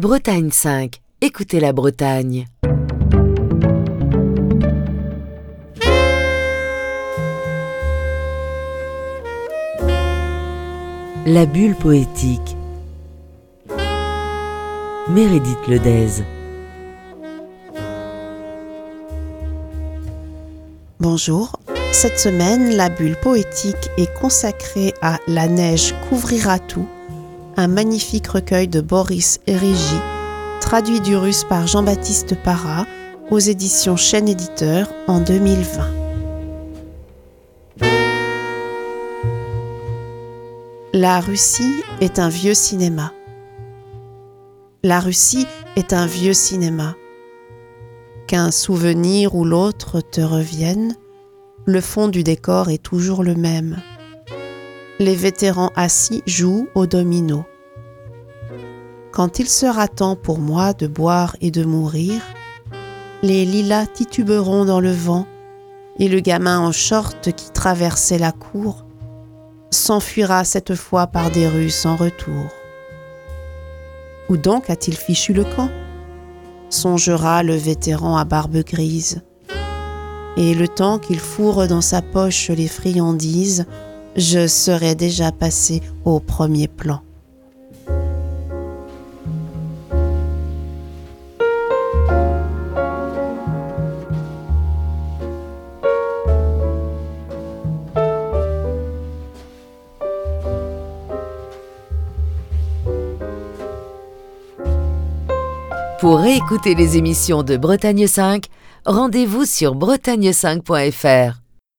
Bretagne 5, écoutez la Bretagne. La bulle poétique. Meredith Ledez. Bonjour, cette semaine, la bulle poétique est consacrée à La neige couvrira tout, un magnifique recueil de Boris Erigi, traduit du russe par Jean-Baptiste Parra, aux éditions Chêne Éditeur en 2020. La Russie est un vieux cinéma. La Russie est un vieux cinéma. Qu'un souvenir ou l'autre te revienne, le fond du décor est toujours le même. Les vétérans assis jouent au domino. Quand il sera temps pour moi de boire et de mourir, les lilas tituberont dans le vent et le gamin en short qui traversait la cour s'enfuira cette fois par des rues sans retour. Où donc a-t-il fichu le camp ? Songera le vétéran à barbe grise. Et le temps qu'il fourre dans sa poche les friandises, je serai déjà passé au premier plan. Pour réécouter les émissions de Bretagne 5, rendez-vous sur bretagne5.fr.